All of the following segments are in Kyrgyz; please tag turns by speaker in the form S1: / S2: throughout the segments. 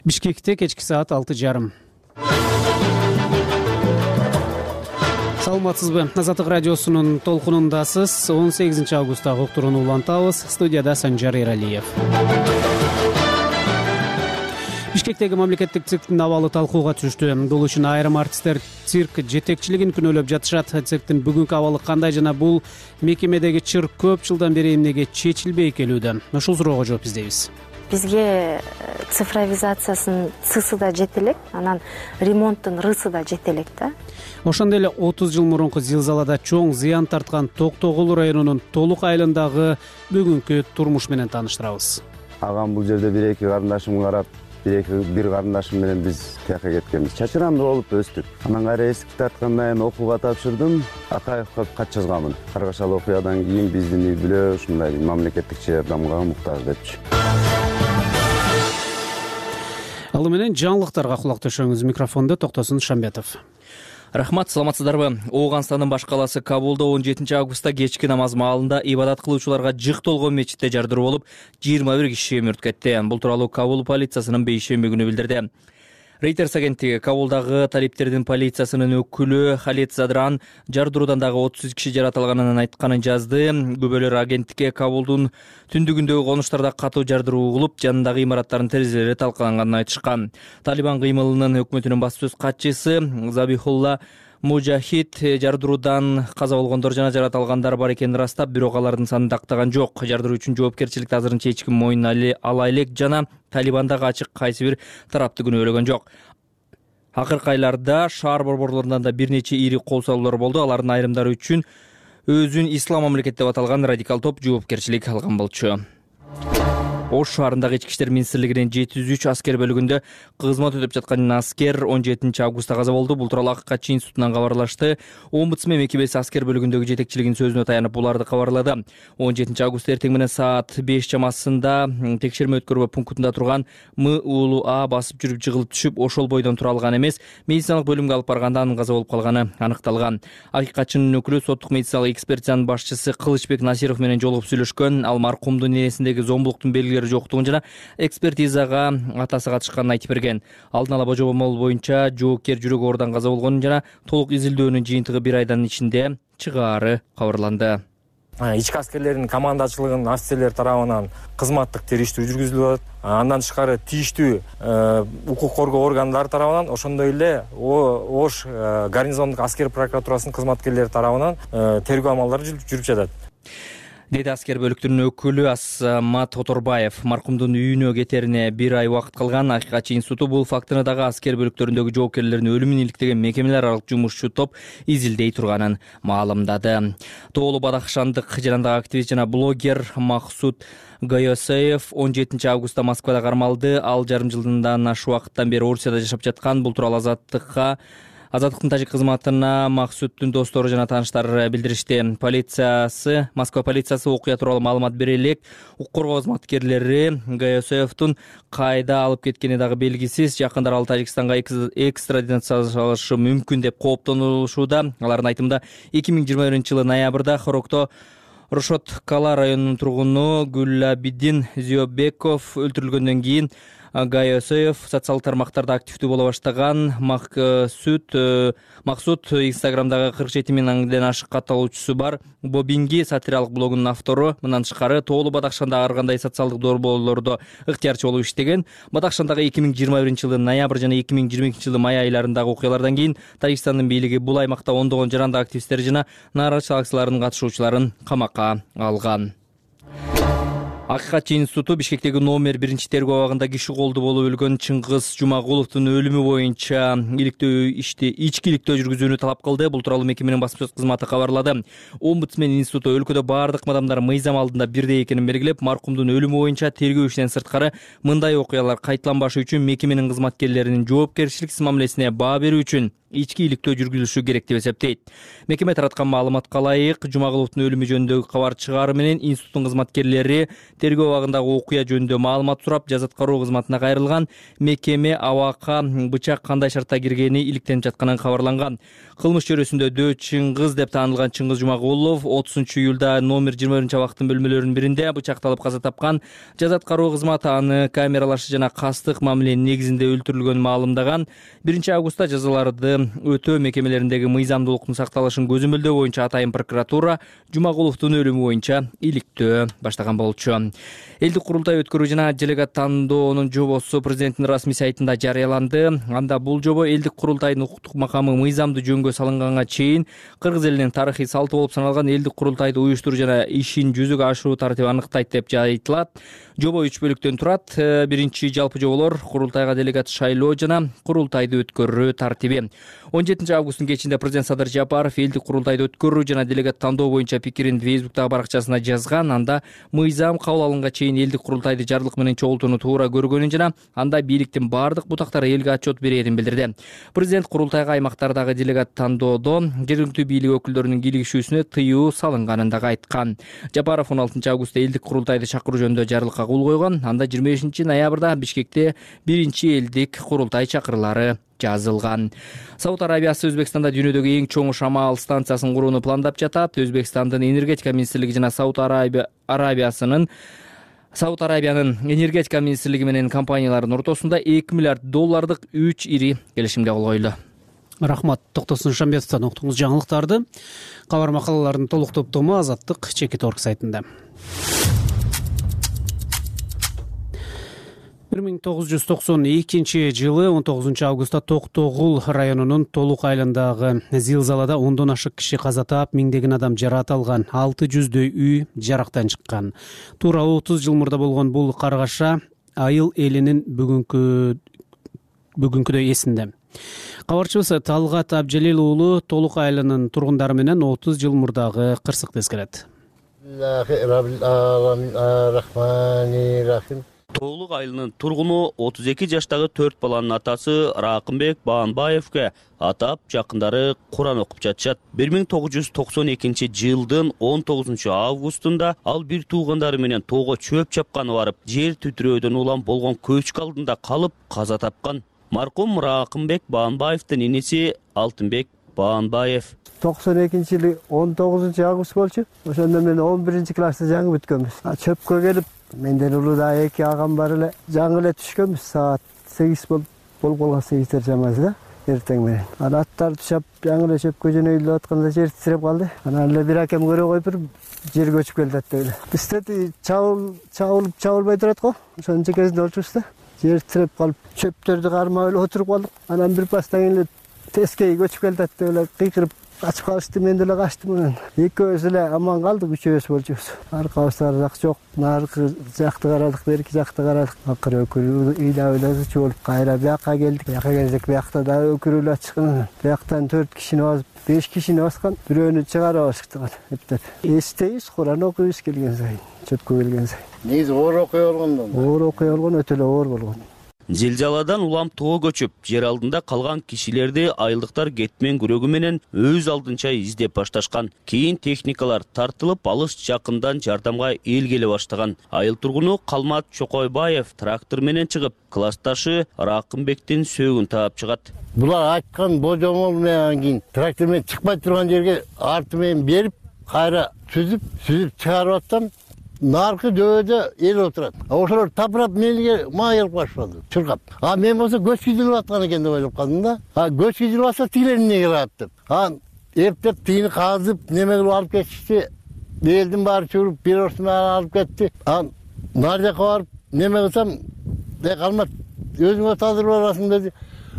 S1: Бишкекте кечки саат 6:30. Саламатсызбы? Азаттык радиосунун толкунундасыз. 18 августтагы уктурууну улантабыз. Студияда Санжар Эралиев. Бишкектеги мамлекеттик цирктин абалы талкууга түштү. Бул үчүн айрым артисттер цирк жетекчилигин күнөөлөп жатышат. Цирктин бүгүнкү абалы кандай жана бул мекемедеги чыр көп жылдан бери эмнеге чечилбей келүүдө? Ушул суроого жооп издейбиз.
S2: Бизге цифровизациясынын цысы да жете элек, анан ремонттун рысы да жете элек да.
S1: Ошондой эле 30 жыл мурунку зилзалада чоң зыян тарткан Токтогул районунун Толук айылындагы бүгүнкү турмуш менен тааныштырабыз.
S3: Агам бул жерде бир-эки карындашымды карап, бир карындашым менен биз тияка кеткенбиз. Чачырамды болуп өстүк. Анан кайра эсик тарткандан кийин окууга тапшырдым. Акаевге кат жазганмын. Каргашалы окуядан кийин биздин үй бүлө ушундай мамлекеттик жардамга муктаж депчи.
S1: Ал менен жаңылыктарга кулак төшөңүз. Микрофондо Токтосун Шамбетов.
S4: Рахмат, саламатсыздарбы? Ооганстандын баш калаасы Кабулда 17 августта кечки намаз маалында ибадат кылуучуларга жык толгон мечитте жардыруу болуп, 21 киши өмүрт кетти. Бул тууралуу Кабул полициясынын бейшемби билдирди. Reuters агенттиги Кабулдагы талиптердин полициясынын өкүлү Халид Задран жардыруудан дагы 30 киши жаратылганын айтканын жазды. Күбөлөр агенттикке Кабулдун түндүгүндөгү конуштарда катуу жардыруу угулуп, жанындагы имараттардын терезелери талкаланганын айтышкан. Талибан кыймылынын өкмөтүнүн баш сөз катчысы Забихулла Мужахид жардыруудан каза болгондор жана жаратылгандар бар экенин ырастап, бирок алардын санын актаган жок. Жардыруу үчүн жоопкерчиликти азырынча эч ким мойнуна ала элек жана Талибандагы ачык кайсы бир тарапты күнөөлөгөн жок. Акыркы айларда шаар борборлорунан да бир нече ири кол салуулар болду. Алардын айрымдары үчүн өзүн ислам мамлекет деп аталган радикал топ жоопкерчилик алган болчу. Ош шаарындагы ички иштер министрлигинин 703 аскер бөлүгүндө кызмат өтөп жаткан аскер 17 августта каза болду. Бул тууралуу Аккачы институтунан кабарлашты. Омбудсмен мекемеси аскер бөлүгүндөгү жетекчилигинин сөзүнө таянып буларды кабарлады. 17 август эртең менен саат 5 чамасында текшерме өткөрүү пунктунда турган МУЛА басып жүрүп жыгылып түшүп, ошол бойдон тура алган эмес, медициналык бөлүмгө алып барганда анын каза болуп калганы аныкталган. Аккачынын өкүлү соттук медициналык экспертизанын башчысы Кылычбек Насиров менен жолугуп сүйлөшкөн. Ал маркумдун энесиндеги зомбулуктун белгилери жоктугун жана экспертизага атасы катышканын айтып берген. Алдын ала божомол боюнча жоокер жүрөк оорудан каза болгонун жана толук изилдөөнүн жыйынтыгы 1 айдан ичинде чыгаары кабарланды.
S5: Ички аскерлердин командачылыгынын офицерлери тарабынан кызматтык териштирүү жүргүзүлүп атат. Андан тышкары тийиштүү укук коргоо органдары тарабынан, ошондой эле Ош гарнизондук аскер прокуратурасынын кызматкерлери тарабынан тергөө амалдары жүрүп жатат.
S4: Деди аскер бөлүктүнүн өкүлү Асмат Оторбаев. Маркумдун үйүнө кетерине 1 ай убакыт калган. Аккачы институту бул фактыны дагы аскер бөлүктөрүндөгү жоокерлердин өлүмүн иликтеген мекемелер аралык жумушчу топ изилдей турганын маалымдады. Тоолу бадахшандык жарандык активист жана блогер Максут Гайосеев 17 августта Москвада кармалды. Ал жарым жылдан ашык убакыттан бери Орусияда жашап жаткан. Бул тууралуу Азаттыктын тажик кызматына Максуттун достору жана тааныштары билдиришти. Москва полициясы окуя тууралуу маалымат бере элек. Укук коргоо кызматкерлери Гайосеевдин кайда алып кеткени дагы белгисиз. Жакындар ал Тажикстанга экстрадицияланышы мүмкүн деп кооптонулушууда. Алардын айтымында 2021-жылы ноябрда Хорокто Рушоткала районунун тургуну Гүллабиддин Зиёбеков өлтүрүлгөндөн кийин Гайосеев социалдык тармактарда активдүү боло баштаган. Максут Инстаграмдагы 47 миңден ашык катталуучусу бар. Бобинги сатиралык блогунун автору. Мындан тышкары Тоолу Бадахшанда ар кандай социалдык долбоорлордо ыктыярчы болуп иштеген. Бадахшандагы 2021-жылы ноябрь жана 2022-жылы май айларындагы окуялардан кийин Тажикстандын бийлиги бул аймакта ондогон жарандык активисттер жана нааразычылык акцияларынын катышуучуларын камакка алган. Аккачы институту Бишкектеги номер 1 тергөө абагында киши колду болуп өлгөн Чыңгыз Жумагуловдун өлүмү боюнча ички иликтөө жүргүзүүнү талап кылды. Бул тууралуу мекеменин басма сөз кызматы кабарлады. Омбудсмен институту өлкөдө бардык адамдар мыйзам алдында бирдей экенин белгилеп, маркумдун өлүмү боюнча тергөө ишинен сырткары мындай окуялар кайталанбашы үчүн мекеменин кызматкерлеринин жоопкерчиликсиз мамилесине баа берүү үчүн ички иликтөө жүргүзүлүшү керек деп эсептейт. Мекеме тараткан маалыматка ылайык, Жумагуловдун өлүмү жөнүндөгү кабар чыгаары менен институттун кызматкерлери тергөө абагындагы окуя жөнүндө маалымат сурап, жазат кароо кызматына кайрылган. Мекеме абакка бычак кандай шартта киргени иликтенип жатканын кабарланган. Кылмыш чөйрөсүндө Дөө Чыңгыз деп таанылган Чыңгыз Жумагулов 30 июлда номер 21 абактын бөлмөлөрүнүн биринде бычакталып каза тапкан. Жазат кароо кызматы аны камералаш жана кастык мамиленин негизинде өлтүрүлгөнүн маалымдаган. 1 августта жазаларды өтөө мекемелериндеги мыйзамдуулуктун сакталышын көзөмөлдөө боюнча атайын прокуратура Жумагуловдун өлүмү боюнча иликтөө баштаган болчу. Элдик курултай өткөрүү жана делегат тандоонун жобосу президенттин расмий сайтында жарыяланды. Анда бул жобо элдик курултайдын укуктук макамы мыйзамдуу жөнгө салынганга чейин кыргыз элинин тарыхый салты болуп саналган элдик курултайды уюштуруу жана ишин жүзөгө ашыруу тартибин аныктайт деп айтылат. Жобо 3 бөлүктөн турат. Биринчи жалпы жоболор курултайга делегат шайлоо жана курултайды өткөрүү тартиби. 17 августтун кечинде президент Садыр Жапаров элдик курултайды өткөрүү жана делегат тандоо боюнча пикирин Фейсбуктагы баракчасына жазган. Анда мыйзам кабыл алынганга чейин элдик курултайды жарлык менен чогултууну туура көргөнүн жана анда бийликтин бардык бутактары элге отчет берерин билдирди. Президент курултайга аймактардагы делегат тандоодо жергиликтүү бийлик өкүлдөрүнүн кийлигишүүсүнө тыюу салынганын дагы айткан. Жапаров 16 августта элдик курултайды чакыруу жөнүндө жарлыкка кол койгон. Анда 25 ноябрда Бишкекте биринчи элдик курултай чакырылары жазылган. Сауд Арабиясы Өзбекстанда дүйнөдөгү эң чоң шамал станциясын курууну пландап жатат. Өзбекстандын энергетика министрлиги жана Сауд Арабиянын энергетика министрлиги менен компаниялардын ортосунда $2 миллиард 3 ири келишимге кол коюлду.
S1: Рахмат. Токтосун Шамбетовдон уктуңуз жаңылыктарды. Кабар макалалардын толук топтому Азаттык Чекит.орг сайтында. 1992 жылы 19 августта Токтогул районунун Толук айылындагы зилзалада 10дон ашык киши каза таап, миңдеген адам жаракат алган, 600дөй үй жарактан чыккан. Туура 30 жыл мурда болгон бул каргаша айыл элинин бүгүнкүдөй эсинде. Кабарчыбыз Талгат Абжалил уулу Толук айылынын тургундары менен 30 жыл мурдагы кырсыкты эскерет.
S6: Толук айылынын тургуну 32 жаштагы 4 баланын атасы Ракымбек Баанбаевке атап жакындары Куран окуп жатышат. 1992 жылдын 19 августунда ал бир туугандары менен тоого чөп чапканы барып, жер түтүрөөдөн улам болгон көчкү алдында калып каза тапкан. Маркум Ракымбек Баанбаевдин энеси Алтынбек Баанбаев.
S7: 92 жылы 19 август болчу. Ошондо мен 11 класста жаңы бүткөнбүз. Чөпкө келип, менден улуу эки агам бар эле. Жаңы эле түшкөнбүз. Саат 8 болуп калган, 8 чамасында эртең менен. Аттар түшөп, жаңы эле чөпкө жөнөйүлүп атканда жер титиреп калды. Анан эле бир акем көрө коюп жер көчүп келди эле. Бизде чабылбай турат го. Ошонун чекесинде олчубуз. Жер титиреп калып, чөптөрдү кармап эле отуруп калдык. Анан бир пастан эле тескей көчүп келди эле, кыйкырып качып калышты, мен деле качтым. Экөөбүз эле аман калдык, үчөөбүз болчубуз. Аркабызда жак жок, наркы жакты карадык, берки жакты карадык. Акыры өкүрүү ыйлап чогулуп кайра бияка келдик. Бияка келсек, биякта да өкүрүүлөр чыккан. Бияктан 4 кишини басып, 5 кишини баскан, бирөөнү чыгарып алышты эптеп. Эстейбиз, Куран окуйбуз келген сайын, чөпкө келген сайын.
S8: Негизи оор окуя болгондон.
S7: Оор окуя болгон, өтө эле оор болгон.
S6: Зилзаладан улам тоо көчүп, жер алдында калган кишилерди айылдыктар кетмен күрөгү менен өз алдынча издеп башташкан. Кийин техникалар тартылып, алыс жакындан жардамга эл келе баштаган. Айыл тургуну Калмат Чокойбаев трактор менен чыгып, классташы Ракымбектин сөөгүн таап чыгат.
S8: Булар айткан божомол менен кийин трактор менен чыкпай турган жерге арты менен берип, кайра сүзүп чыгарып аттам. Наркы дөдө эл отурат. Ошолор тапырап менге майылып баштады, чуркап. Мен болсо көч кийилип аткан экен деп ойлоп калдым да. Көч кийилип атса тигилер эмне келат деп. Эптеп тигини казып, неме кылып алып кетишти. Элдин баары чуруп, бир орсуна алып кетти. Нар жака барып, неме кылсам, Калмат, өзүңө тазырып аласың деди.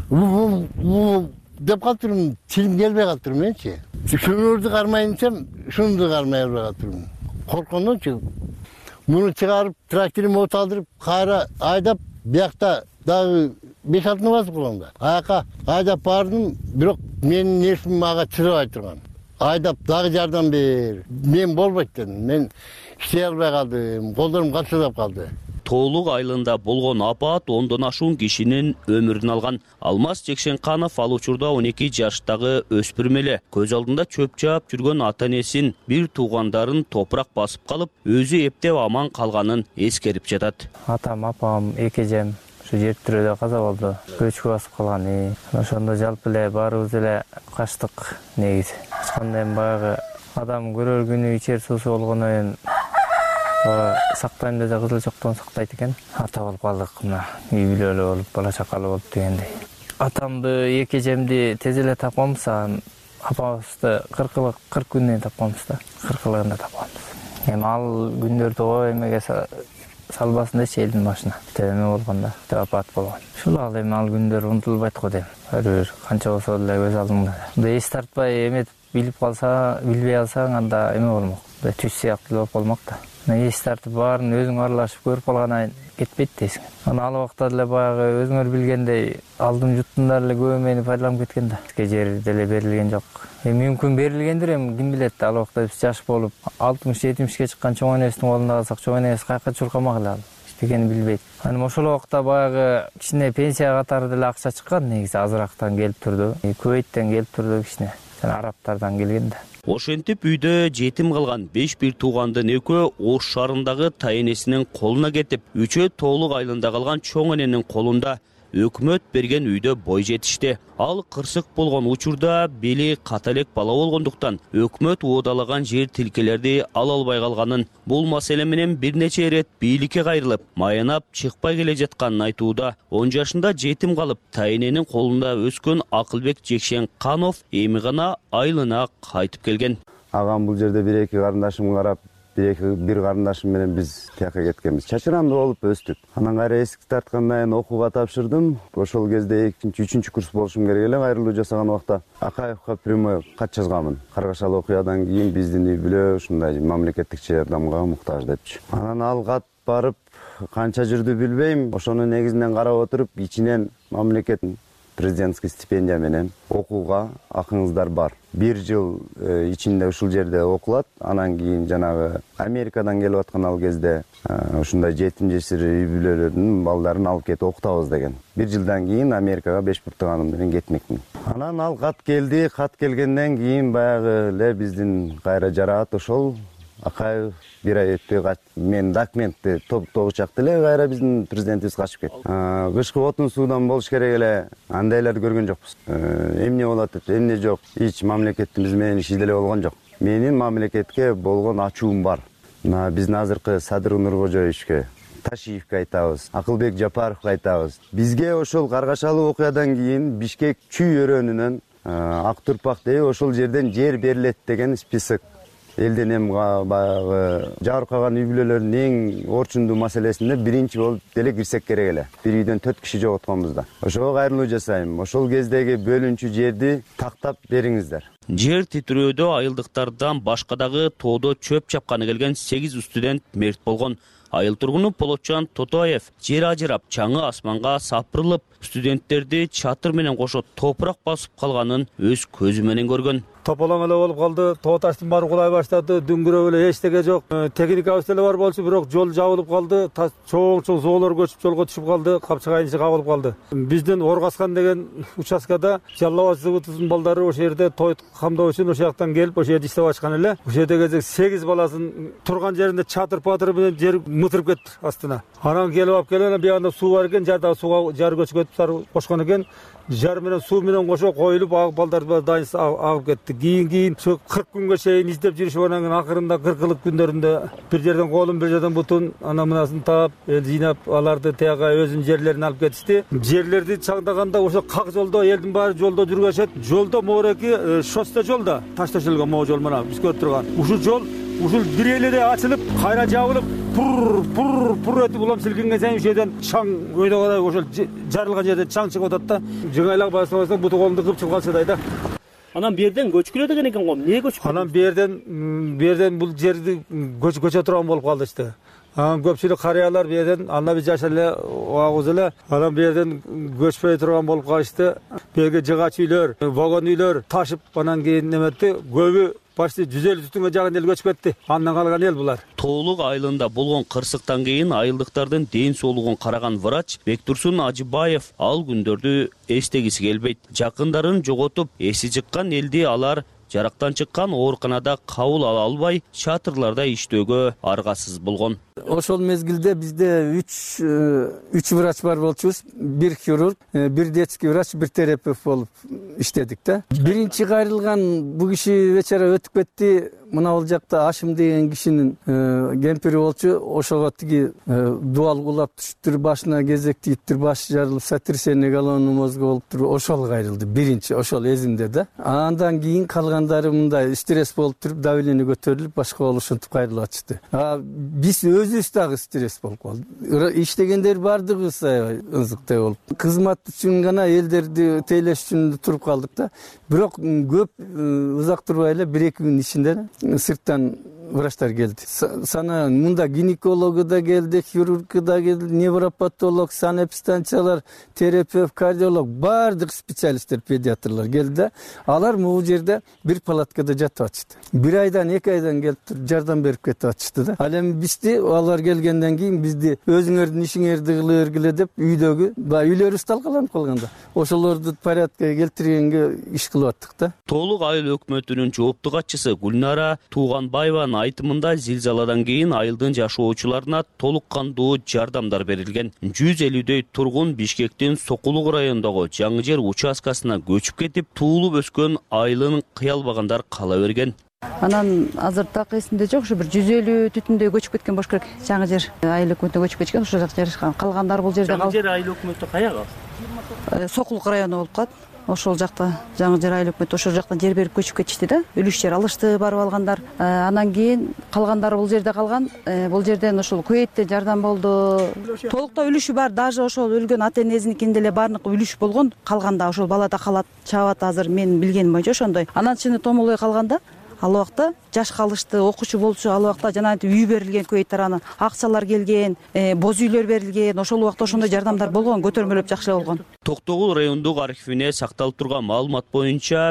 S8: Деп калыптырмын, тилим келбей калыптыр менчи. Шунурду кармайын десем, шунду кармай албай калыптырмын. Коркондончу. Муну чыгарып, тракторим оталдырып, кайра айдап, биякта дагы 5-6 басып калганда. Аяка айдап бардым, бирок менин нерсим мага чыдабай турган. Айдап дагы жардам бер. Мен болбойт дедим. Мен иштей албай калдым, колдорум калтырап калды.
S6: Тоолук айылында болгон апат 10дон ашуун кишинин өмүрүн алган. Алмаз Жекшенканов ал учурда 12 жаштагы өспүрүм эле. Көз алдында чөп чаап жүргөн ата-энесин, бир туугандарын топурак басып калып, өзү эптеп аман калганын эскерип жатат.
S9: Атам, апам, эки эжем жер тирөөдө каза болду. Көчкү басып калган. Ошондо жалпы эле баарыбыз эле качтык негизи. Ачканда эми баягы адам көрөр күнү ичер суусу болгондон кийин сактайм десе кызыл жоктон сактайт экен. Ата болуп калдык, мына үй бүлөлүү болуп, бала чакалуу болуп дегендей. Атамды, эки эжемди тез эле тапканбыз, апабызды 40 күндөн тапканбыз да. 40-ында тапканбыз. Эми ал күндөрдө эмеге салбасын дечи элдин башына. Эме болгондо апат болгон. Ушул эми ал күндөр унутулбайт го дейм. Бир канча болсо деле көз алдыңда. Эс тартпай эметип билип калса, билбей алсаң, анда эме болмок. Түз сыяктуу болуп калмак да. Эс тартып баарын өзүң аралашып көрүп калгандан кетпейт дейсиң. Ал убакта деле баягы өзүңөр билгендей алдым жуттундар эле көп мени пайдаланып кеткен да. Бизге жер деле берилген жок. Мүмкүн берилгендир, ким билет. Ал убакта биз жаш болуп 60-70ке чыккан чоң энесинин колунда калсак, чоң энеси кайка чуркамак эле ал. Эчтекени билбейт. Ошол убакта баягы кичине пенсия катары деле акча чыккан, негизи азырактан келип турду. Кувейттен келип турду кичине. Араптардан келген да.
S6: Ошентип үйдө жетим калган 5 бир туугандын экөө Ош шаарындагы тайэнесинин колуна кетип, 3-өө Тоолук айылында калган чоң эненин колунда өкмөт берген үйдө бой жетишти. Ал кырсык болгон учурда бели ката элек бала болгондуктан өкмөт уодалаган жер тилкелерди ала албай калганын, бул маселе менен бир нече ирет бийликке кайрылып, маянап чыкпай келе жатканын айтууда. 10 жашында жетим калып, тайэненин колунда өскөн Акылбек Жекшенканов эми гана айылына кайтып келген.
S3: Агам бул жерде бир-эки карындашым карап, бир карындашым менен биз тияка кеткенбиз. Чачырандуу болуп өстүк. Анан кайра эсикти тарткандан кийин окууга тапшырдым. Ошол кезде 2-3 курс болушум керек эле. Кайрылуу жасаган убакта Акаевка прямой кат жазганмын. Каргашалы окуядан кийин биздин үй бүлө ушундай мамлекеттик жардамга муктаж депчи. Анан ал кат барып канча жүрдү билбейм. Ошонун негизинен карап отуруп, ичинен мамлекет президентский стипендия менен окууга акыңыздар бар. 1 жыл ичинде ушул жерде окулат. Анан кийин жанагы Америкадан келип аткан ал кезде ушундай жетим жесир үй бүлөлөрдүн балдарын алып кетип окутабыз деген. 1 жылдан кийин Америкага 5 буртаганым менен кетмекмин. Анан ал кат келди. Кат келгенден кийин баягы эле биздин кайра жараат ошол Акаев 1 ай өтпөй мен документти тогучакты эле кайра биздин президентибиз качып кетти. Кышкы отун суудан болуш керек эле, андайларды көргөн жокпуз. Эмне болот деп, эмне жок. Эч мамлекетибиз менен иши деле болгон жок. Менин мамлекетке болгон ачуум бар. Биздин азыркы Садыр Нуркожоевичке, Ташиевке айтабыз, Акылбек Жапаровго айтабыз. Бизге ошол каргашалуу окуядан кийин Бишкек чүй өрөөнүнөн Ак Турпак деп ошол жерден жер берилет деген список. Элден эми баягы жабыркаган үй бүлөлөрдүн эң орчундуу маселесине биринчи болуп деле кирсек керек эле. Бир үйдөн 4 киши жоготконбуз да. Ошого кайрылуу жасайм. Ошол кездеги бөлүнчү жерди тактап бериңиздер.
S6: Жер титирөөдө айылдыктардан башка дагы тоодо чөп чапканы келген 8 студент мерт болгон. Айыл тургуну Полотчан Тотоев жер ажырап, чаңы асманга сапырылып, студенттерди чатыр менен кошо топурак басып калганын өз көзү менен көргөн.
S10: Тополоң эле болуп калды, тоо таштын баары кулай баштады, дүңгүрөп эле эчтеке жок. Техникабыз деле бар болчу, бирок жол жабылып калды, чоң зоолор көчүп жолго түшүп калды, капчыгайын ичи кабылып калды. Биздин Оргаскан деген участкада Жалал Абад заводунун балдары ошол жерде той камдоо үчүн ошол жактан келип, ошол жерде иштеп ачкан эле. Ошол жерде 8 баласын турган жеринде чатыр-патыр менен жер мытырып кетти астына. Анан келип келген биягында суу бар экен, жардагы сууга жар көчкөтүп кошкон экен. Жар менен суу менен кошо коюлуп, балдар дайын агып кетти. Кийин 40 күнгө чейин издеп жүрүшүп, анан кийин акырында 40 күндөрүндө бир жерден колун, бир жерден бутун, анан мынасын таап, жыйнап, аларды тияга өзүнүн жерлерине алып кетишти. Жерлерди чаңдаганда ошо как жолдо элдин баары жолдо жүргөчөт. Жолдо моореки шоссе жолда таш төшөлгөн могу жол мына биз көрүп турган. Ушул жол бир эледе ачылып, кайра жабылып, пур өтүп улам силкинген сайын ошол жерден чаң ойдогодай ошол жарылган жерден чаң чыгып атат да. Жыңайлак басып буту колунду кып чыгып калчыдай да.
S11: Анан берден көчкүлө деген экен го. Эмне көчкүлө?
S10: Анан берден бул жерди көчө турган болуп калды иште. Анан көпчүлүк карыялар берден анда биз жашар эле, агыз эле. Анан берден көчпөй турган болуп калышты. Берге жыгач үйлөр, вагон үйлөр ташып, анан кийин неметти, көбү почти 150 түтүнгө жагын эл көчүп кетти. Андан калган эл булар.
S6: Тоолук айылында болгон кырсыктан кийин айылдыктардын ден соолугун караган врач Бектурсун Ажыбаев ал күндөрдү эстегиси келбейт. Жакындарын жоготуп эси жыккан элди алар жарактан чыккан ооруканада кабыл ала албай, чатырларда иштөөгө аргасыз болгон.
S12: Ошол мезгилде бизде 3 врач бар болчубуз. Бир хирург, бир детский врач, бир терапевт болуп иштедик да. Биринчи кайрылган бу киши вечера өтүп кетти. Мына ал жакта Ашым деген кишинин кемпири болчу. Ошого тиги дуал кулап түшүптүр, башына кезек тийиптир, башы жарылып, сотрясение головного мозга болуптур. Ошол кайрылды. Биринчи ошол эзимде да. Андан кийин калгандары мындай стресс болуп туруп, давление көтөрүлүп, башка болуп ушинтип кайрылып атышты. Биз өзүбүз дагы стресс болуп калды. Иштегендер бардыгыбыз ызыктай болуп. Кызмат үчүн гана элдерди тейлеш үчүн туруп калдык да. Бирок көп узак турбай эле 1-2 күн ичинде сырттан врачтар келди. Сана мында гинекологу да келди, хирург да келди, невропатолог, санэпистанциялар, терапевт, кардиолог, бардык специалисттер, педиатрлар келди да. Алар могу жерде бир палаткада жатып атышты. 1 айдан 2 айдан келип жардам берип кетип атышты да. Ал эми бизди алар келгенден кийин бизди өзүңөрдүн ишиңерди кылыргыле деп үйдөгү үйлөрүбүз талкаланып калганда ошолорду порядкка келтиргенге иш кылып аттык да.
S6: Тоолук айыл өкмөтүнүн жоопту катчысы Гүлнара Тууганбаеванын айтымында зилзаладан кийин айылдын жашоочуларына толук кандуу жардамдар берилген. 150дөй тургун Бишкектин Сокулук районундагы Жаңы Жер участкасына көчүп кетип, туулуп өскөн айылын кыя албагандар кала берген.
S13: Анан азыр так эсимде жок, ушу бир 150 түтүндөй көчүп кеткен болуш керек. Жаңы Жер айыл өкмөтүнө көчүп кеткен, ошол жакта жашаган. Калгандар бул жерде
S11: Жаңы Жер айыл өкмөтү каяга?
S13: Сокулук району болуп калат. Ошол жакта Жаңы Жер айыл өкмөтү ошол жактан жер берип көчүп кетишти да. Үлүш жер алышты, барып алгандар. Анан кийин калгандары бул жерде калган. Бул жерден ошол Куэйттен жардам болду. Толукта үлүшү бар, даже ошол өлгөн ата энесиникинде эле баардык үлүш болгон. Калганда ошол балада калат, чабат азыр менин билгеним боюнча ошондой. Анан чыны томолой калганда ал убакта жаш калышты, окуучу болчу, ал убакта жана үй берилген Куэйт тарабынан, акчалар келген, боз үйлөр берилген, ошол убакта ошондой жардамдар болгон, көтөрмөлөп жакшы болгон.
S6: Токтогул райондук архивине сакталып турган маалымат боюнча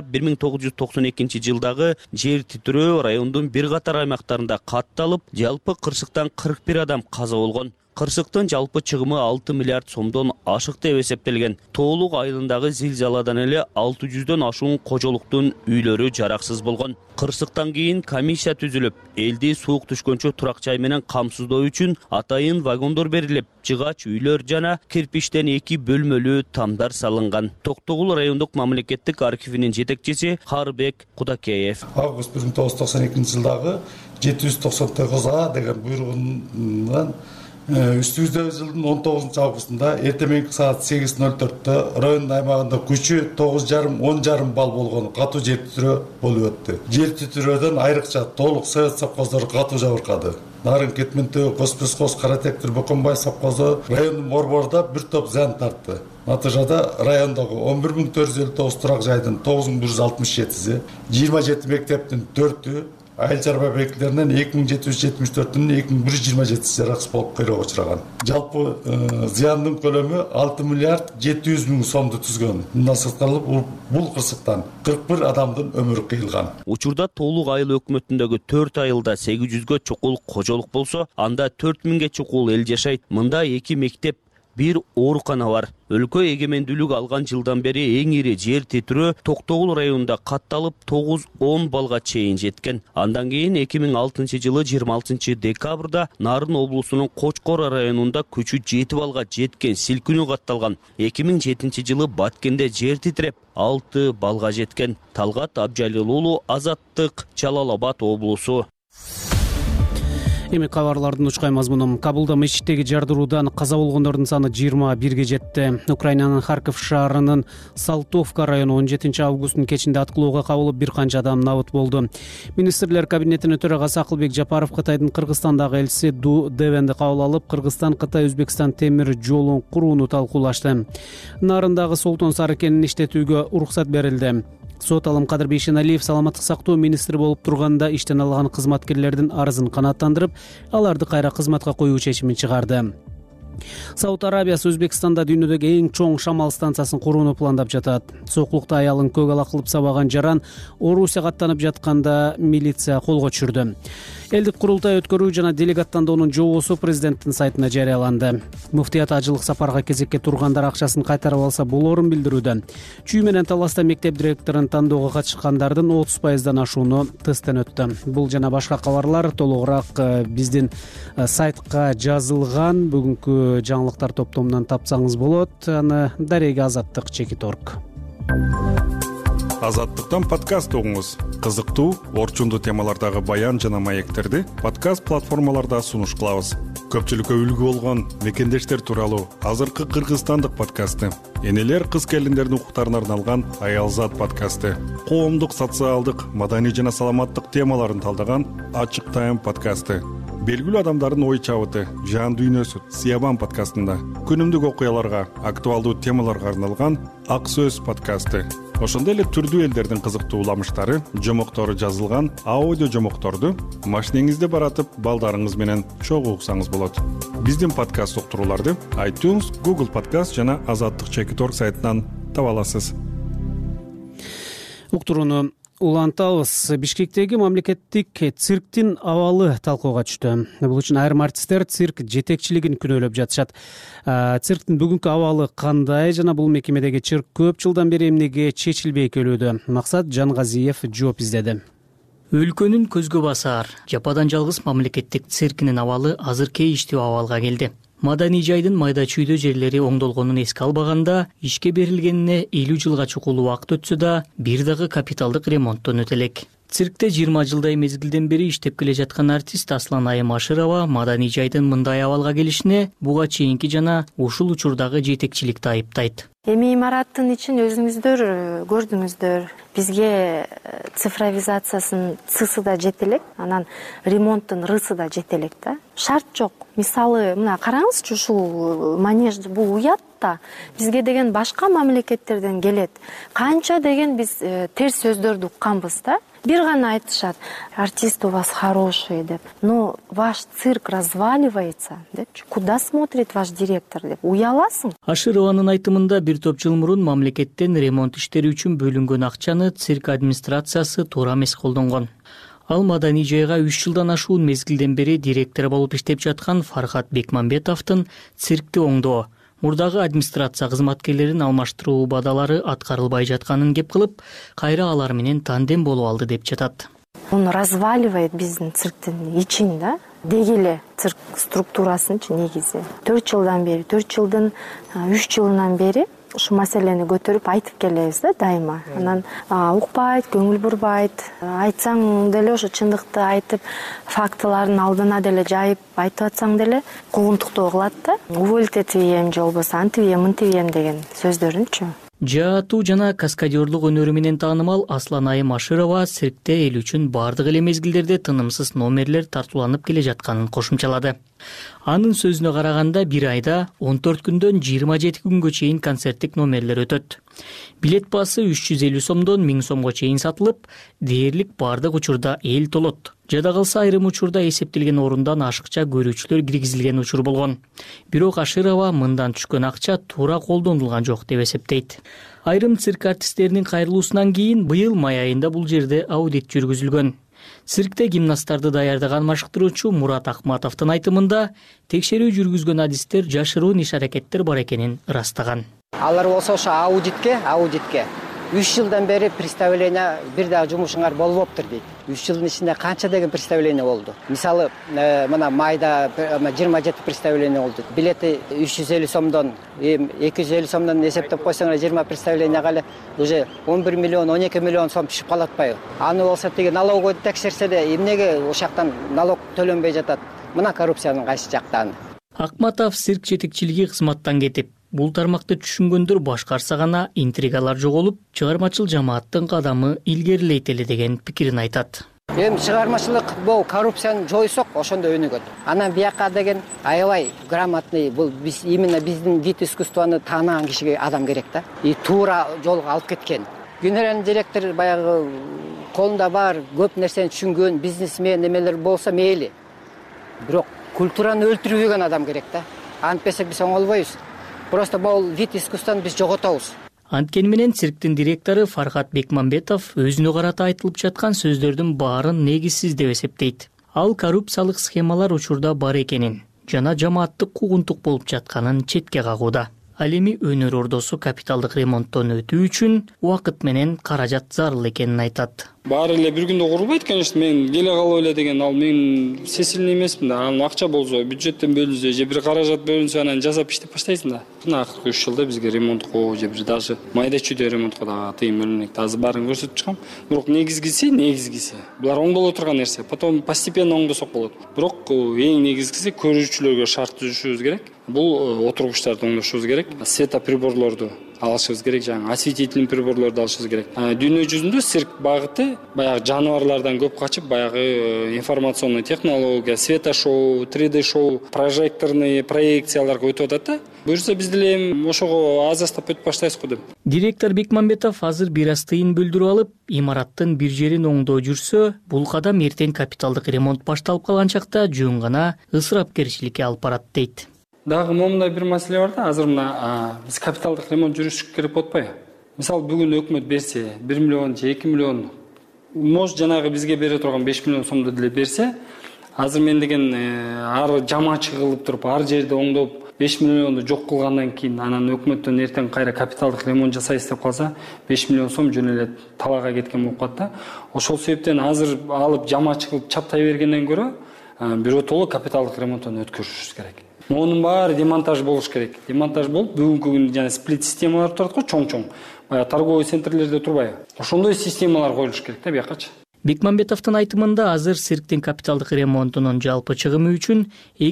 S6: 1992 жылдагы жер титирөө райондун бир катар аймактарында катталып, жалпы кырсыктан 41 адам каза болгон. Кырсыктын жалпы чыгымы 6 миллиард сомдон ашык деп эсептелген. Тоолук айылындагы зилзаладан эле 600дөн ашуун кожолуктун үйлөрү жараксыз болгон. Кырсыктан кийин комиссия түзүлүп, элди суук түшкөнчө турак жай менен камсыздоо үчүн атайын вагондор берилип, жыгач үйлөр жана кирпичтен 2 бөлмөлүү тамдар салынган. Токтогул райондук мамлекеттик архивинин жетекчиси Харбек Кудакеев.
S14: Август 1992 жылдагы 799А деген буйругунан үстүбүздө жылдын 19 августунда эртеменки саат 8:04 райондун аймагында күчү 9,5–10,5 балл болгон катуу жер титирөө болуп өттү. Жер титирөөдөн айрыкча толук совет совхоздору катуу жабыркады. Нарын Кетментөө, Коспесхоз, Каратектир, Боконбай совхозу райондун борборунда бир топ зыян тартты. Натыйжада райондогу 11.459 турак жайдын 9.167-си, 27 мектептин 4-ü, айыл чарба объектилеринен 2774-ün 2127-си жараксыз болуп кыйроого учураган. Жалпы зыяндын көлөмү 6 миллиард 700 миң сомду түзгөн. Мындан сырткары бул кырсыктан 41 адамдын өмүрү кыйылган.
S6: Учурда Тоолук айыл өкмөтүндөгү 4 айылда 800гө чукул кожолук болсо, анда 4000ге чукул эл жашайт. Мында 2 мектеп, бир оорукана бар. Өлкө эгемендүүлүк алган жылдан бери эң ири жер титирөө Токтогул районунда катталып 9-10 балга чейин жеткен. Андан кийин 2006 жылы 26 декабрда Нарын облусунун Кочкор районунда күчү 7 балга жеткен силкинүү катталган. 2007 жылы Баткенде жер титиреп 6 балга жеткен. Талгат Абжалил уулу, Азаттык, Жалал Абад облусу.
S1: Эми кабарлардын учкай мазмуну. Кабулда мечиттеги жардыруудан каза болгондордун саны 21ге жетти. Украинанын Харков шаарынын Салтовка району 17 августтун кечинде аткылоого кабылып бир канча адам набыт болду. Министрлер кабинетинин төрагасы Акылбек Жапаров Кытайдын Кыргызстандагы элчиси Ду Девенди кабыл алып, Кыргызстан Кытай Өзбекстан темир жолун курууну талкуулашты. Нарындагы Солтон Сары кенин иштетүүгө уруксат берилди. Сот алым Кадыр Бейшеналиев саламаттык сактоо министри болуп турганда иштен алган кызматкерлердин арызын канааттандырып, аларды кайра кызматка коюу чечимин чыгарды. Сауд Арабиясы Өзбекстанда дүйнөдөгү эң чоң шамал станциясын курууну пландап жатат. Сокулукта аялын көк ала кылып сабаган жаран Орусияга аттанып жатканда милиция колго түшүрдү. Элдик курултай өткөрүү жана делегат тандоонун жобосу президенттин сайтына жарыяланды. Муфтият ажылык сапарга кезекке тургандар акчасын кайтарып алса болорун билдирүүдө. Чүй менен таласта мектеп директорун тандоого катышкандардын 30%дан ашууну тесттен өттү. Бул жана башка кабарлар толугураак биздин сайтка жазылган. Бүгүнкү жаңылыктар топтомунан тапсаңыз болот. Аны Дарега Азаттык Чекит.орг.
S15: Азаттыктан подкаст угуңуз. Кызыктуу, орчундуу темалардагы баян жана маектерди подкаст платформаларда сунуш кылабыз. Көпчүлүккө үлгү болгон мекендештер тууралуу азыркы кыргызстандык подкасты, энелер кыз келиндердин укуктарына арналган Аялзат подкасты, коомдук, социалдык, маданий жана саламаттык темаларын талдаган Ачык Тайм подкасты, белгилүү адамдардын ой чабыты, жан дүйнөсү Сиябан подкастында, күнүмдүк окуяларга, актуалдуу темаларга арналган Ак Сөз подкасты. Ошондой эле түрдүү элдердин кызыктуу уламыштары, жомоктору жазылган аудио жомокторду машинеңизде баратып, балдарыңыз менен чогуу уксаңыз болот. Биздин подкаст уктурууларды iTunes, Google Podcast жана Азаттык Чекит.орг сайтынан таба аласыз.
S1: Уктурууну улантабыз. Бишкектеги мамлекеттик цирктин абалы талкууга түштү. Бул үчүн айрым артисттер цирк жетекчилигин күнөөлөп жатышат. Цирктин бүгүнкү абалы кандай жана бул мекемедеги чыр көп жылдан бери эмнеге чечилбей келүүдө? Максат Жангазиев жооп издеди.
S16: Өлкөнүн көзгө басар, жападан жалгыз мамлекеттик циркинин абалы азыр кейиштүү абалга келди. Маданий жайдын майда чүйдө жерлери оңдолгонун эске албаганда, ишке берилгенине 50 жылга чукул убакыт өтсө да, бир дагы капиталдык ремонттон өтө элек. Циркте 20 жылдай мезгилден бери иштеп келе жаткан артист Аслан Айым Ашырова маданий жайдын мындай абалга келишине буга чейинки жана ушул учурдагы жетекчиликти айыптайт.
S2: Эми имараттын ичин өзүңүздөр көрдүңүздөр. Бизге цифровизациясынын цысы да жете элек, анан ремонттун рысы да жете элек да. Шарт жок. Мисалы, мына караңызчы, ушул манеж бул уят да. Бизге деген башка мамлекеттерден келет. Канча деген биз терс сөздөрдү укканбыз да. Бир гана айтышат: артист у вас хороший деп. Но ваш цирк разваливается депчи. Куда смотрит ваш директор деп. Уяласың.
S16: Ашырованын айтымында бир топ жыл мурун мамлекеттен ремонт иштери үчүн бөлүнгөн акчаны цирк администрациясы туура эмес колдонгон. Ал маданий жайга 3 жылдан ашуун мезгилден бери директор болуп иштеп жаткан Фархат Бекмамбетовдун циркти оңдоо, мурдагы администрация кызматкерлерин алмаштыруу убадалары аткарылбай жатканын кеп кылып, кайра алар менен тандем болуп алды деп жатат.
S2: Он разваливает биздин цирктин ичин да. Дегеле цирк структурасынчы негизи 4 жылдан бери, 3 жылынан бери ушу маселени көтөрүп айтып келебиз да дайыма. Анан укпайт, көңүл бурбайт. Айтсаң деле ошо чындыкты айтып, фактылардын алдына деле жайып айтып атсаң деле куугунтуктоо кылат да. Уволить этием же болбосо антибием, мынтибием деген сөздөрүнчү.
S16: Жаатуу жана каскадерлук өнөрү менен таанымал Аслан Айым Ашырова циркте эл үчүн бардык эле мезгилдерде тынымсыз номерлер тартууланып келе жатканын кошумчалады. Анын сөзүнө караганда бир айда 14 күндөн 27 күнгө чейин концерттик номерлер өтөт. Билет баасы 350 сомдон 1000 сомго чейин сатылып, дээрлик бардык учурда эл толот. Жада калса айрым учурда эсептелген орундан ашыкча көрүүчүлөр киргизилген учур болгон. Бирок Ашырова мындан түшкөн акча туура колдонулган жок деп эсептейт. Айрым цирк артисттеринин кайрылуусунан кийин быйыл май айында бул жерде аудит жүргүзүлгөн. Циркте гимнасттарды даярдаган машыктыруучу Мурат Акматовдун айтымында текшерүү жүргүзгөн адистер жашыруун иш-аракеттер бар экенин ырастаган.
S17: Алар болсо ошо аудитке 3 жылдан бери представление бир дагы жумушуңар болбоптур дейт. 3 жылдын ичинде канча деген представление болду. Мисалы, мына майда 27 представление болду. Билети 350 сомдон, 250 сомдон эсептеп койсоңар 20 представлениега эле уже 11 миллион, 12 миллион сом түшүп калат атпайбы? Аны болсо теги налоговый текшерсе де эмнеге ошактан налог төлөнбөй жатат? Мына коррупциянын кайсы жактан.
S16: Акматов цирк жетекчилиги кызматтан кетип, бул тармакты түшүнгөндөр башкарса гана интригалар жоголуп, чыгармачыл жамааттын кадамы илгерилейт эле деген пикирин айтат.
S17: Эми чыгармачылык бул коррупцияны жойсок, ошондо өнүгөт. Анан бияка деген аябай грамотный, бул именно биздин вид искусствону таанаган кишиге адам керек да. И туура жолго алып кеткен. Генеральный директор баягы колунда бар, көп нерсени түшүнгөн бизнесмен эмелер болсо мейли. Бирок культураны өлтүрбөгөн адам керек да. антпесек биз оңолбойбуз. Просто бул вид искусствону биз жоготобуз.
S16: Анткени менен цирктин директору Фархат Бекмамбетов өзүнө карата айтылып жаткан сөздөрдүн баарын негизсиз деп эсептейт. Ал коррупциялык схемалар учурда бар экенин жана жамааттык куугунтук болуп жатканын четке кагууда. Ал эми өнөр ордосу капиталдык ремонттон өтүү үчүн убакыт менен каражат зарыл экенин айтат.
S18: Баары эле бир күндө курулбайт, конечно, мен келе калып эле деген ал мен сесилный эмесмин да. Анын акча болсо, бюджеттен бөлүнсө, же бир каражат бөлүнсө, анан жасап иштеп баштайсың да. Мына акыркы 3 жылда бизге ремонтко, же бир даже майда чүйдө ремонтко дагы тыйым бөлүнмөктө. Азыр баарын көрсөтүп чыккам. Бирок негизгиси. Булар оңдоло турган нерсе. Потом постепенно оңдосок болот. Бирок эң негизгиси көрүүчүлөргө шарт түзүшүбүз керек. Бул отургучтарды оңдошубуз керек. Светоприборлорду алышыбыз керек, жаңы осветительный приборлорду алышыбыз керек. Дүйнө жүзүндө цирк багыты баягы жаныбарлардан көп качып, баягы информационный технология, светошоу, 3D шоу, прожекторный проекцияларга өтүп атат да. Буюрса биз деле ошого азастап өтүп баштайбыз го деп.
S16: Директор Бекмамбетов азыр бир аз тыйын бөлдүрүп алып, имараттын бир жерин оңдоо жүрсө, бул кадам эртең капиталдык ремонт башталып калган чакта жөн гана ысырапкерчиликке алып барат дейт.
S18: Дагы момундай бир маселе бар да, азыр мына биз капиталдык ремонт жүргүзүш керек болуп атпайбы? Мисалы бүгүн өкмөт берсе, 1 миллион же 2 миллион, может жанагы бизге бере турган 5 миллион сомду деле берсе, азыр мен деген ар жамаачы кылып туруп, ар жерди оңдоп 5 миллионду жок кылгандан кийин анан өкмөттөн эртең кайра капиталдык ремонт жасайбыз деп калса, 5 миллион сом жөн эле талаага кеткен болуп калат да. Ошол себептен азыр алып жамаачы кылып чаптай бергенден көрө биротоло капиталдык ремонттон өткөрүшүбүз керек. Онун баары демонтаж болуш керек. Демонтаж болуп, бүгүнкү күндө жана сплит системалар турат го, чоң-чоң. Баягы торговый центрлерде турбайбы? Ошондой системалар коюлуш керек да биякачы.
S16: Бекмамбетовдун айтымында азыр цирктин капиталдык ремонтунун жалпы чыгымы үчүн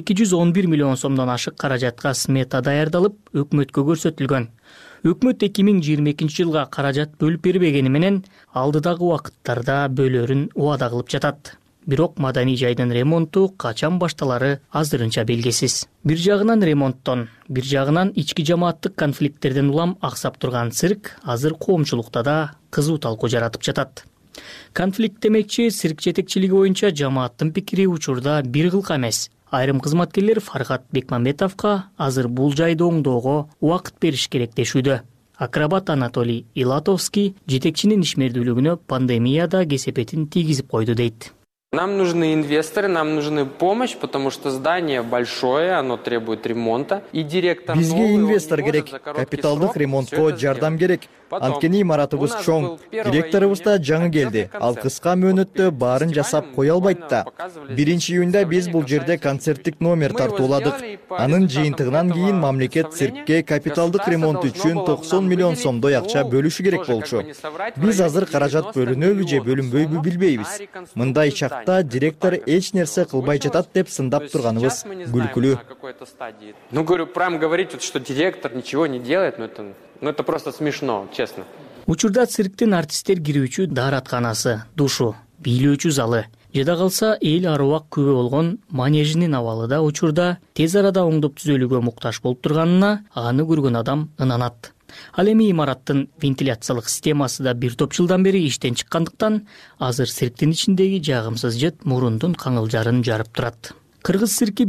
S16: 211 миллион сомдон ашык каражатка смета даярдалып, өкмөткө көрсөтүлгөн. Өкмөт 2022 жылга каражат бөлүп бербегени менен алдыдагы убакыттарда бөлөрүн убада кылып жатат. Бирок маданий жайдын ремонту качан башталары азырынча белгисиз. Бир жагынан ремонттон, бир жагынан ички жамааттык конфликттерден улам аксап турган цирк азыр коомчулукта да кызуу талкуу жаратып жатат. Конфликт демекчи цирк жетекчилиги боюнча жамааттын пикири учурда бир кылка эмес. Айрым кызматкерлер Фархат Бекмамбетовго азыр бул жайды оңдоого убакыт бериш керек дешүүдө. Акробат Анатолий Илатовский жетекчинин ишмердүүлүгүнө пандемияда кесепетин тийгизип койду дейт.
S19: Нам нужны инвесторы, нам нужны помощь, потому что здание большое, оно требует ремонта. И директор
S20: бизге инвестор керек, капиталдык ремонтко жардам керек. Анткени имаратыбыз чоң, директорубуз да жаңы келди. Ал кыска мөөнөттө баарын жасап кое албайт да. 1-июнда биз бул жерде концерттик номер тартууладык. Анын жыйынтыгынан кийин мамлекет циркке капиталдык ремонт үчүн 90 миллион сомдой акча бөлүшү керек болчу. Биз азыр каражат бөлүнөбү же бөлүнбөйбү билбейбиз. Мындай чакта директор эч нерсе кылбай жатат деп сындап турганыбыз күлкүлүү.
S19: Ну, говорю, прям говорить, что директор ничего не делает, это просто смешно, честно.
S16: Учурда цирктин артисттер кирүүчү дааратканасы, душу, бийлөөчү залы, жада калса эл аруак күбө болгон манежинин абалы да учурда тез арада оңдоп түзөлүүгө муктаж болуп турганына аны көргөн адам ынанат. Ал эми имараттын вентиляциялык системасы да бир топ жылдан бери иштен чыккандыктан азыр цирктин ичиндеги жагымсыз жет мурундун каңылжарын жарып турат. Кыргыз цирки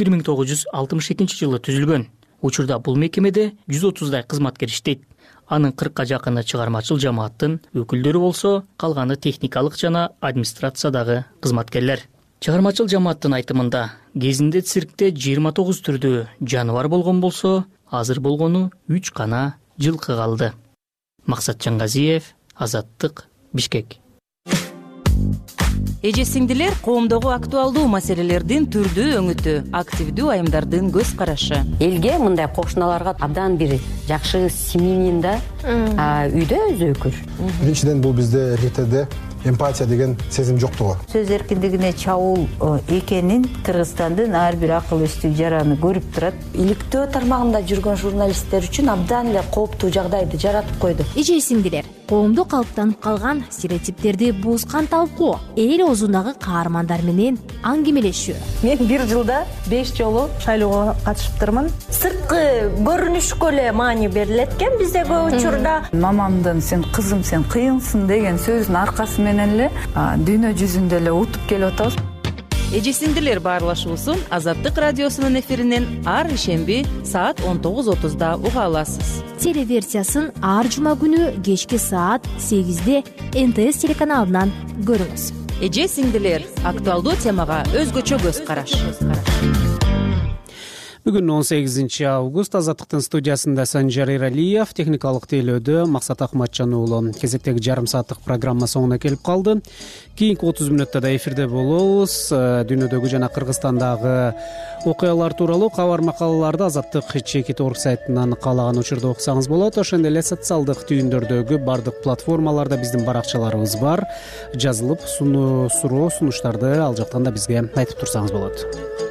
S16: 1962 жылы түзүлгөн. Учурда бул мекемеде 130дай кызматкер иштейт. Анын 40ка жакыны чыгармачыл жамааттын өкүлдөрү болсо, калганы техникалык жана администрациядагы кызматкерлер. Чыгармачыл жамааттын айтымында, кезинде циркте 29 түрдүү жаныбар болгон болсо, азыр болгону 3 гана жылкы калды. Максат Жаңгазиев, Азаттык, Бишкек.
S21: Эже сиңдилер, коомдогу актуалдуу маселелердин түрдүү өңүтү, активдүү айымдардын көз карашы.
S22: Элге мындай кошуналарга абдан бир жакшы семьянин да үйдө өзөкүр.
S23: Биринчиден бул бизде РТде эмпатия деген сезим жоктугу.
S24: Сөз эркиндигине чабуул экенин Кыргызстандын ар бир акыл эстүү жараны көрүп турат.
S22: Иликтөө тармагында жүргөн журналисттер үчүн абдан эле кооптуу жагдайды жаратып койду.
S25: Эже сиңдилер, коомдо калыптанып калган стереотиптерди бузган талкуу, эл оозундагы каармандар менен аңгемелешүү.
S26: Мен бир жылда 5 жолу шайлоого катышыптырмын.
S27: Сырткы көрүнүшкө эле маани берилет экен бизде көп учурда.
S26: Мамамдын сен кызым сен кыйынсың деген сөзүнүн аркасы менен эле дүйнө жүзүндө эле утуп келип атабыз.
S21: эже сиңдилер, баарлашуусун Азаттык радиосунун эфиринен ар ишемби саат 19:30 уга аласыз.
S25: Телеверсиясын ар жума күнү кечки саат 8-де НТС телеканалынан көрүңүз.
S21: Эже сиңдилер, актуалдуу темага өзгөчө көз караш.
S1: Бүгүн 18 август. Азаттыктын студиясында Санжар Эралиев, техникалык тейлөөдө Максат Акматжан уулу. Кезектеги жарым сааттык программа соңуна келип калды. Кийинки 30 мүнөттө да эфирде болобуз. Дүйнөдөгү жана Кыргызстандагы окуялар тууралуу кабар макалаларды Азаттык чекит орг сайтынан каалаган учурда окусаңыз болот. Ошондой эле социалдык түйүндөрдөгү бардык платформаларда биздин баракчаларыбыз бар. Жазылып, суроо, сунуштарды ал жактан да бизге айтып турсаңыз болот.